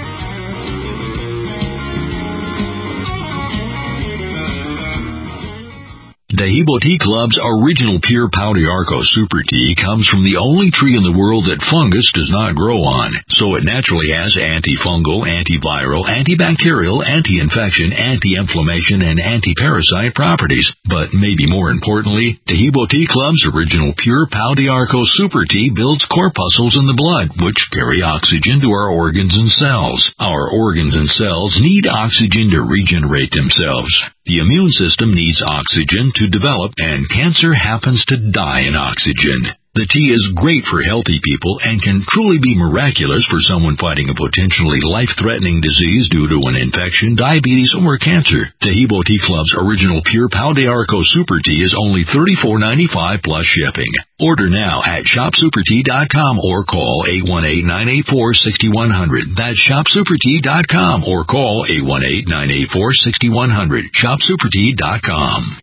The Hebo Tea Club's original pure Pau d'Arco Super Tea comes from the only tree in the world that fungus does not grow on, so it naturally has antifungal, antiviral, antibacterial, anti-infection, anti-inflammation, and anti-parasite properties. But maybe more importantly, the Hebo Tea Club's original pure Pau d'Arco Super Tea builds corpuscles in the blood, which carry oxygen to our organs and cells. Our organs and cells need oxygen to regenerate themselves. The immune system needs oxygen to develop, and cancer happens to die in oxygen. The tea is great for healthy people and can truly be miraculous for someone fighting a potentially life-threatening disease due to an infection, diabetes, or cancer. Tahibo Tea Club's original pure Pau de Arco Super Tea is only thirty-four ninety-five plus shipping. Order now at shop super tea dot com or call eight one eight, nine eight four, six one zero zero. That's shop super tea dot com or call eight one eight, nine eight four, six one zero zero. shop super tea dot com.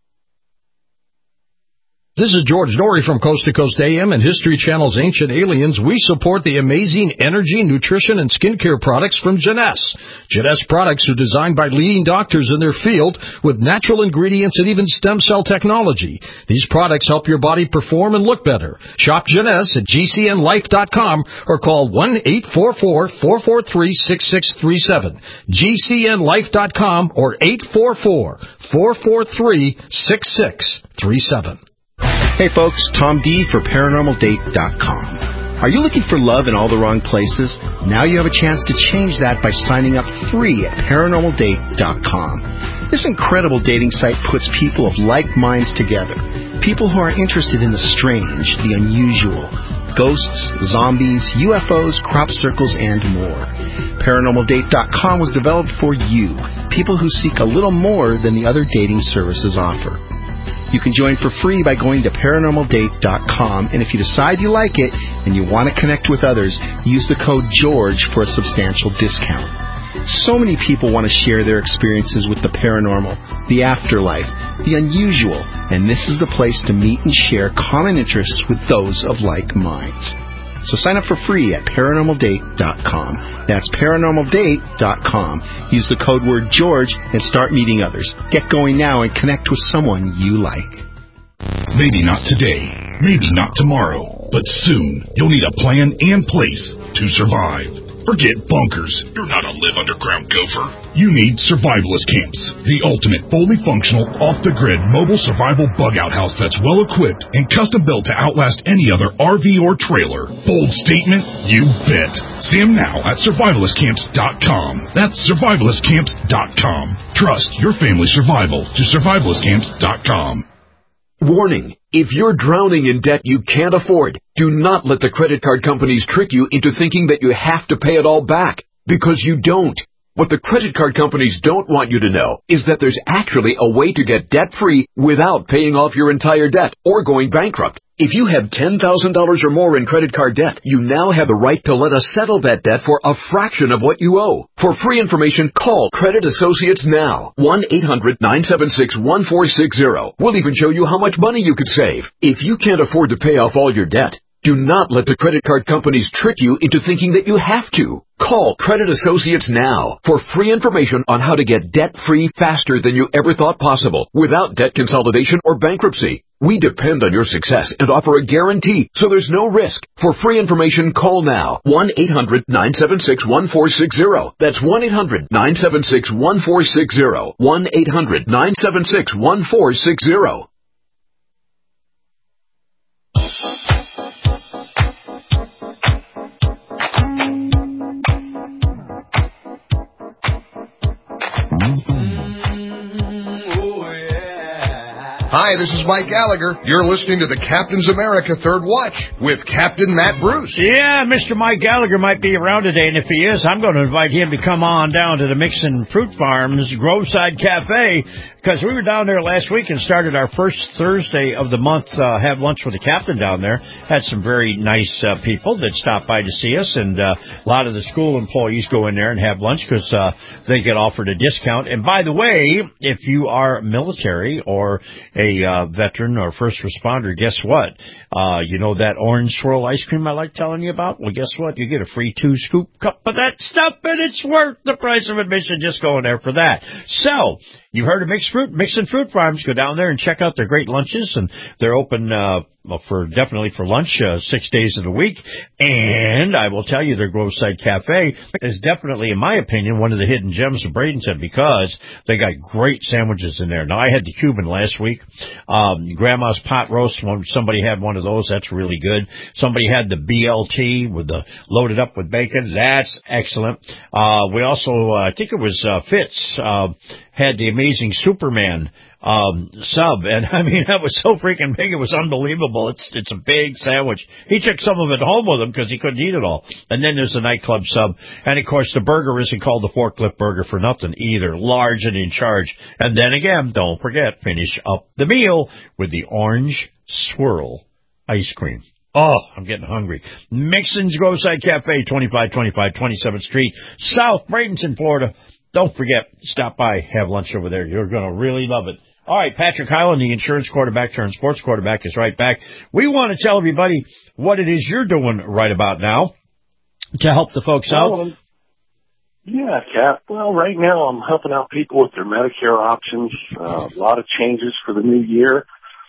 This is George Norrie from Coast to Coast A M and History Channel's Ancient Aliens. We support the amazing energy, nutrition, and skincare products from Jeunesse. Jeunesse products are designed by leading doctors in their field with natural ingredients and even stem cell technology. These products help your body perform and look better. Shop Jeunesse at G C N life dot com or call one eight four four, four four three, six six three seven. G C N life dot com or eight four four, four four three, six six three seven. Hey folks, Tom D for paranormal date dot com. Are you looking for love in all the wrong places? Now you have a chance to change that by signing up free at paranormal date dot com. This incredible dating site puts people of like minds together. People who are interested in the strange, the unusual, ghosts, zombies, U F Os, crop circles, and more. paranormal date dot com was developed for you, people who seek a little more than the other dating services offer. You can join for free by going to paranormal date dot com, and if you decide you like it and you want to connect with others, use the code GEORGE for a substantial discount. So many people want to share their experiences with the paranormal, the afterlife, the unusual, and this is the place to meet and share common interests with those of like minds. So sign up for free at paranormal date dot com. That's paranormal date dot com. Use the code word George and start meeting others. Get going now and connect with someone you like. Maybe not today, maybe not tomorrow, but soon you'll need a plan and place to survive. Forget bunkers. You're not a live underground gopher. You need Survivalist Camps, the ultimate fully functional, off-the-grid mobile survival bug-out house that's well-equipped and custom-built to outlast any other R V or trailer. Bold statement? You bet. See them now at survivalist camps dot com. That's survivalist camps dot com. Trust your family's survival to survivalist camps dot com. Warning. If you're drowning in debt you can't afford, do not let the credit card companies trick you into thinking that you have to pay it all back, because you don't. What the credit card companies don't want you to know is that there's actually a way to get debt-free without paying off your entire debt or going bankrupt. If you have ten thousand dollars or more in credit card debt, you now have the right to let us settle that debt for a fraction of what you owe. For free information, call Credit Associates now. one eight hundred, nine seven six, one four six zero. We'll even show you how much money you could save. If you can't afford to pay off all your debt, do not let the credit card companies trick you into thinking that you have to. Call Credit Associates now for free information on how to get debt-free faster than you ever thought possible without debt consolidation or bankruptcy. We depend on your success and offer a guarantee, so there's no risk. For free information, call now. one eight hundred, nine seven six, one four six zero. That's one eight hundred, nine seven six, one four six zero. one eight hundred, nine seven six, one four six zero. Hi, this is Mike Gallagher. You're listening to the Captain's America Third Watch with Captain Matt Bruce. Yeah, Mister Mike Gallagher might be around today, and if he is, I'm going to invite him to come on down to the Mixon Fruit Farms Groveside Cafe, because we were down there last week and started our first Thursday of the month, uh, have lunch with the captain down there. Had some very nice uh, people that stopped by to see us, and uh, a lot of the school employees go in there and have lunch because uh, they get offered a discount. And by the way, if you are military or a uh, veteran or first responder, guess what? Uh, you know that orange swirl ice cream I like telling you about? Well, guess what? You get a free two-scoop cup of that stuff, and it's worth the price of admission just going there for that. So, you heard of Mixed Fruit, Mixon Fruit Farms. Go down there and check out their great lunches, and they're open uh, for definitely for lunch uh, six days of the week. And I will tell you, their Groveside Cafe is definitely, in my opinion, one of the hidden gems of Bradenton, because they got great sandwiches in there. Now, I had the Cuban last week. Um, Grandma's pot roast. Somebody had one of those. That's really good. Somebody had the B L T with the loaded up with bacon. That's excellent. Uh, we also, uh, I think it was uh, Fitz, uh, had the Amazing Superman um, sub, and I mean that was so freaking big, it was unbelievable. It's it's a big sandwich. He took some of it home with him because he couldn't eat it all. And then there's the nightclub sub, and of course the burger isn't called the forklift burger for nothing either. Large and in charge. And then again, don't forget, finish up the meal with the orange swirl ice cream. Oh, I'm getting hungry. Mixon's Roadside Cafe, twenty-five twenty-five twenty-seventh Street, South Bradenton, Florida. Don't forget, stop by, have lunch over there. You're going to really love it. All right, Patrick Hyland, the insurance quarterback turned sports quarterback, is right back. We want to tell everybody what it is you're doing right about now to help the folks out. Well, yeah, Cap. Well, right now I'm helping out people with their Medicare options. Uh, a lot of changes for the new year.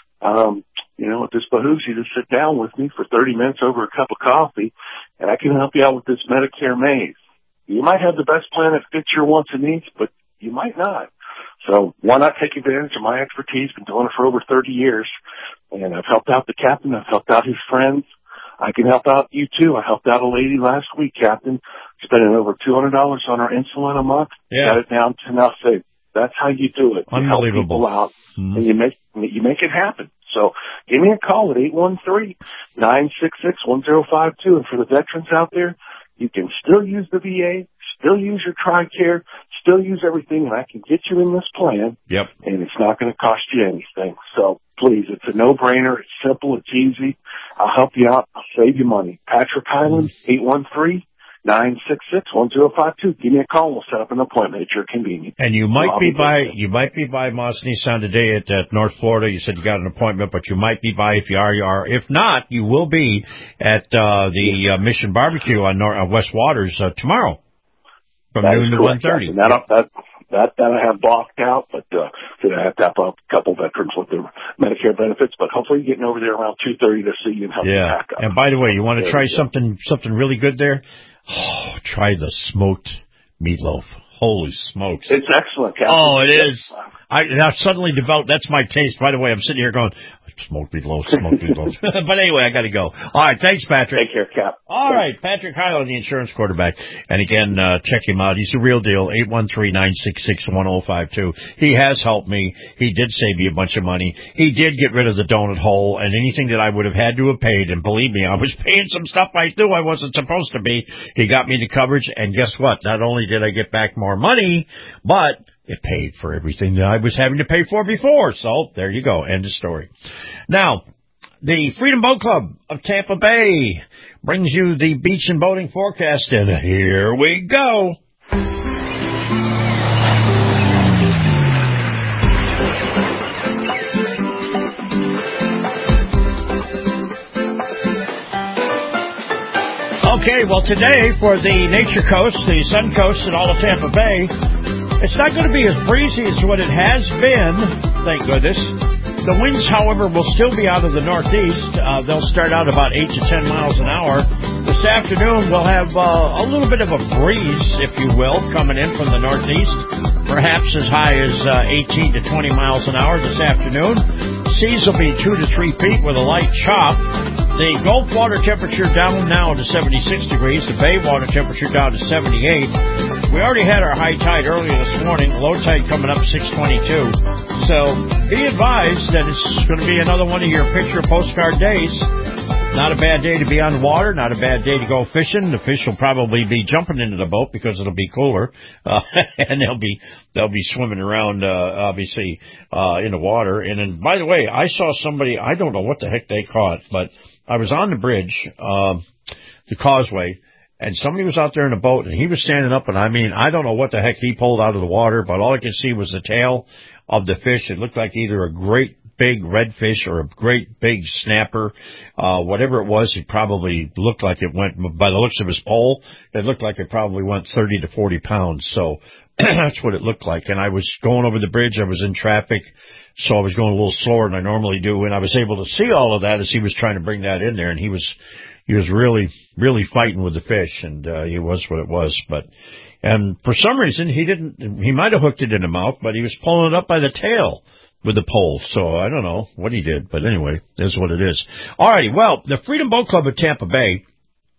Um, you know, it just behooves you to sit down with me for thirty minutes over a cup of coffee, and I can help you out with this Medicare maze. You might have the best plan that fits your wants and needs, but you might not. So why not take advantage of my expertise? Been doing it for over thirty years, and I've helped out the captain. I've helped out his friends. I can help out you too. I helped out a lady last week, Captain, spending over two hundred dollars on her insulin a month. Yeah. Got it down to nothing. That's how you do it. You help Unbelievable. people out, mm-hmm. and you make you make it happen. So give me a call at eight one three, nine six six, one zero five two. And for the veterans out there, you can still use the V A, still use your TRICARE, still use everything, and I can get you in this plan. Yep. And it's not going to cost you anything. So please, it's a no-brainer. It's simple. It's easy. I'll help you out. I'll save you money. Patrick Hyland, eight one three, nine six six, one zero five two. Give me a call. We'll set up an appointment at your convenience. And you might so be, be by you might be by Moss Nissan today at, at North Florida. You said you got an appointment, but you might be by. If you are, you are. If not, you will be at uh, the uh, Mission Barbecue on North, uh, West Waters uh, tomorrow from that noon to one thirty. That, that that that I have blocked out, but uh, so I have to have a couple veterans with their Medicare benefits. But hopefully, you're getting over there around two thirty to see you and help you Yeah. pack up. And by the way, you want to There try you go. something something really good there? Oh, try the smoked meatloaf. Holy smokes. It's excellent, Captain. Oh, it is. I now suddenly developed, that's my taste. By the way, I'm sitting here going, smoked meatloaf, smoked meatloaf. But anyway, I got to go. All right, thanks, Patrick. Take care, Cap. All right, Patrick Hyland, the insurance quarterback. And again, uh, check him out. He's the real deal, eight one three, nine six six, one zero five two. He has helped me. He did save me a bunch of money. He did get rid of the donut hole and anything that I would have had to have paid. And believe me, I was paying some stuff I knew I wasn't supposed to be. He got me the coverage, and guess what? Not only did I get back more money, but it paid for everything that I was having to pay for before. So there you go. End of story. Now, the Freedom Boat Club of Tampa Bay brings you the beach and boating forecast, and here we go. Okay, well, today for the Nature Coast, the Sun Coast, and all of Tampa Bay, it's not going to be as breezy as what it has been, thank goodness. The winds, however, will still be out of the northeast. Uh, they'll start out about eight to ten miles an hour. This afternoon, we'll have uh, a little bit of a breeze, if you will, coming in from the northeast, perhaps as high as uh, eighteen to twenty miles an hour this afternoon. Seas will be two to three feet with a light chop. The Gulf water temperature down now to seventy-six degrees. The Bay water temperature down to seventy-eight. We already had our high tide earlier this morning. Low tide coming up six twenty-two. So be advised that it's going to be another one of your picture postcard days. Not a bad day to be on the water. Not a bad day to go fishing. The fish will probably be jumping into the boat because it'll be cooler, uh, and they'll be they'll be swimming around, uh, obviously, uh, in the water. And then, by the way, I saw somebody. I don't know what the heck they caught, but I was on the bridge, uh, the causeway, and somebody was out there in a boat, and he was standing up, and I mean, I don't know what the heck he pulled out of the water, but all I could see was the tail of the fish. It looked like either a great big redfish or a great big snapper. Uh, whatever it was, it probably looked like it went, by the looks of his pole, it looked like it probably went thirty to forty pounds. So that's what it looked like. And I was going over the bridge. I was in traffic, so I was going a little slower than I normally do. And I was able to see all of that as he was trying to bring that in there. And he was, he was really, really fighting with the fish. And, uh, he was what it was. But, and for some reason, he didn't, he might have hooked it in the mouth, but he was pulling it up by the tail with the pole. So I don't know what he did, but anyway, that's what it is. All righty. Well, the Freedom Boat Club of Tampa Bay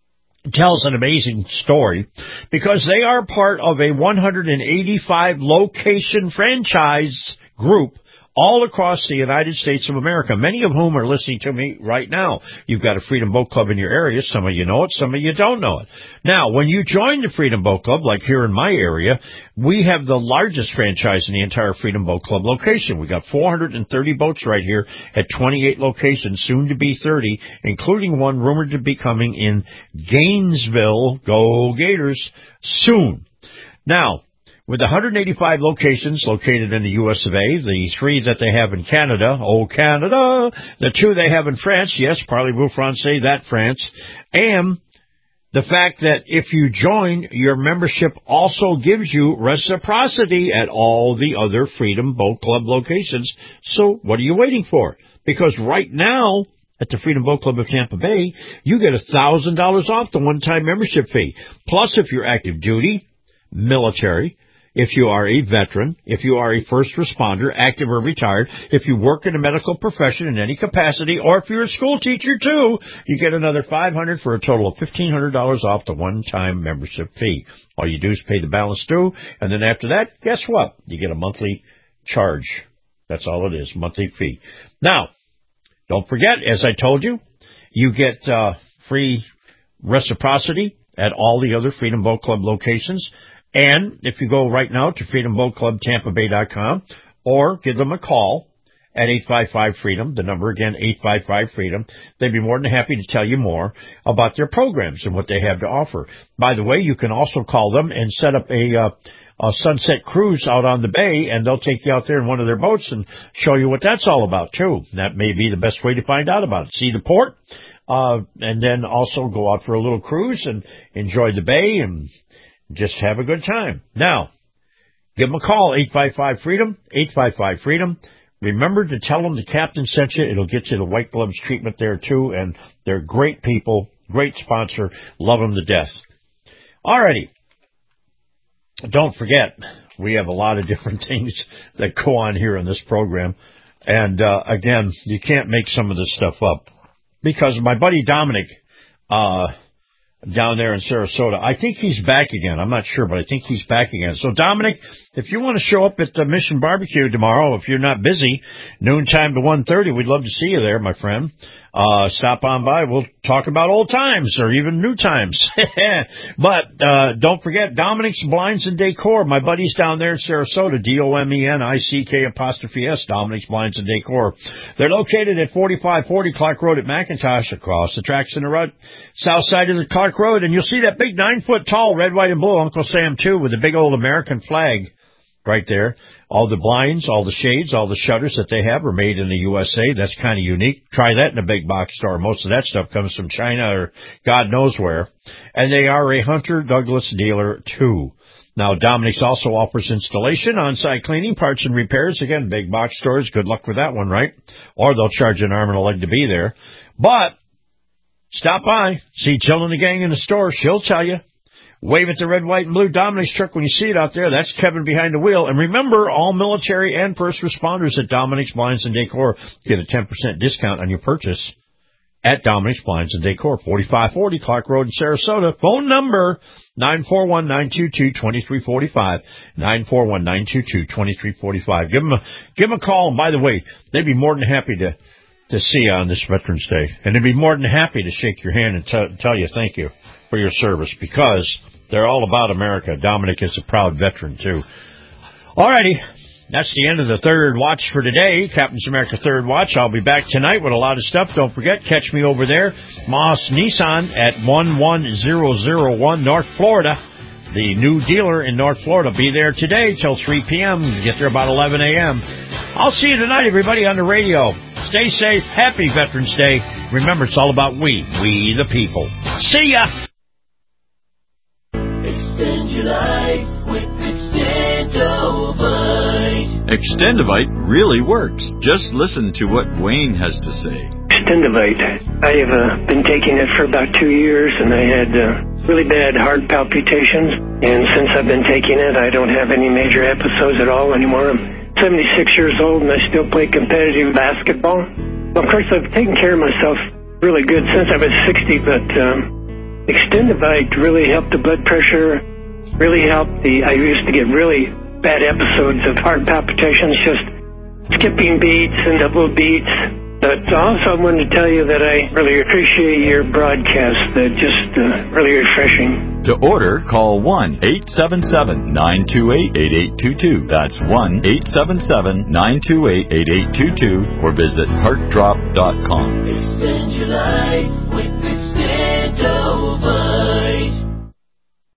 tells an amazing story because they are part of a one hundred eighty-five location franchise group all across the United States of America, many of whom are listening to me right now. You've got a Freedom Boat Club in your area. Some of you know it, some of you don't know it. Now, when you join the Freedom Boat Club, like here in my area, we have the largest franchise in the entire Freedom Boat Club location. We got four hundred thirty boats right here at twenty-eight locations, soon to be thirty, including one rumored to be coming in Gainesville. Go Gators soon. Now, with one hundred eighty-five locations located in the U S of A, the three that they have in Canada, oh Canada, the two they have in France, yes, parlez-vous français, that France, and the fact that if you join, your membership also gives you reciprocity at all the other Freedom Boat Club locations. So what are you waiting for? Because right now, at the Freedom Boat Club of Tampa Bay, you get one thousand dollars off the one-time membership fee. Plus, if you're active duty, military, if you are a veteran, if you are a first responder, active or retired, if you work in a medical profession in any capacity, or if you're a school teacher too, you get another five hundred dollars for a total of fifteen hundred dollars off the one-time membership fee. All you do is pay the balance due, and then after that, guess what? You get a monthly charge. That's all it is, monthly fee. Now, don't forget, as I told you, you get uh, free reciprocity at all the other Freedom Boat Club locations. And if you go right now to freedom boat club tampa bay dot com or give them a call at eight five five freedom, the number again, eight five five freedom, they'd be more than happy to tell you more about their programs and what they have to offer. By the way, you can also call them and set up a, uh, a sunset cruise out on the bay, and they'll take you out there in one of their boats and show you what that's all about, too. That may be the best way to find out about it. See the port, uh, and then also go out for a little cruise and enjoy the bay and just have a good time. Now, give them a call, eight five five freedom, eight five five freedom. Remember to tell them the captain sent you. It'll get you the white gloves treatment there, too, and they're great people, great sponsor, love them to death. Alrighty. Don't forget, we have a lot of different things that go on here in this program. And, uh, again, you can't make some of this stuff up. Because my buddy Dominic, uh, down there in Sarasota, I think he's back again. I'm not sure, but I think he's back again. So, Dominic, if you want to show up at the Mission Barbecue tomorrow, if you're not busy, noontime to one thirty, we'd love to see you there, my friend. Uh, stop on by. We'll talk about old times or even new times. But uh, don't forget, Dominic's Blinds and Decor. My buddies down there in Sarasota, D O M E N I C K apostrophe S, Dominic's Blinds and Decor. They're located at forty-five forty Clark Road at McIntosh, across the tracks in the road, south side of the Clark Road. And you'll see that big nine-foot-tall red, white, and blue Uncle Sam, too, with the big old American flag right there. All the blinds, all the shades, all the shutters that they have are made in the U S A. That's kind of unique. Try that in a big box store. Most of that stuff comes from China or God knows where. And they are a Hunter Douglas dealer, too. Now, Dominic's also offers installation, on-site cleaning, parts and repairs. Again, big box stores. Good luck with that one, right? Or they'll charge an arm and a leg to be there. But stop by. See Jill and the gang in the store. She'll tell you. Wave at the red, white, and blue Dominic's truck when you see it out there. That's Kevin behind the wheel. And remember, all military and first responders at Dominic's Blinds and Decor get a ten percent discount on your purchase at Dominic's Blinds and Decor, forty-five forty Clark Road in Sarasota. Phone number nine four one, nine two two, two three four five, nine four one, nine two two, two three four five. Give them a, give them a call. And by the way, they'd be more than happy to, to see you on this Veterans Day. And they'd be more than happy to shake your hand and t- tell you thank you for your service, because they're all about America. Dominic is a proud veteran, too. All righty. That's the end of the third watch for today, Captain's America Third Watch. I'll be back tonight with a lot of stuff. Don't forget, catch me over there, Moss Nissan at one one zero zero one North Florida. The new dealer in North Florida. Be there today till three p.m. Get there about eleven a.m. I'll see you tonight, everybody, on the radio. Stay safe. Happy Veterans Day. Remember, it's all about we, we the people. See ya! Extend your life with Extendovite. Extendovite really works. Just listen to what Wayne has to say. Extendovite. I have uh, been taking it for about two years, and I had uh, really bad heart palpitations. And since I've been taking it, I don't have any major episodes at all anymore. I'm seventy-six years old, and I still play competitive basketball. Well, of course, I've taken care of myself really good since I was sixty, but um, Extendivite really helped the blood pressure, really helped the, I used to get really bad episodes of heart palpitations, just skipping beats and double beats. But also I wanted to tell you that I really appreciate your broadcast. They're just uh, really refreshing. To order, call one eight seven seven, nine two eight, eight eight two two. That's one eight seven seven, nine two eight, eight eight two two or visit heart drop dot com. Extend your life with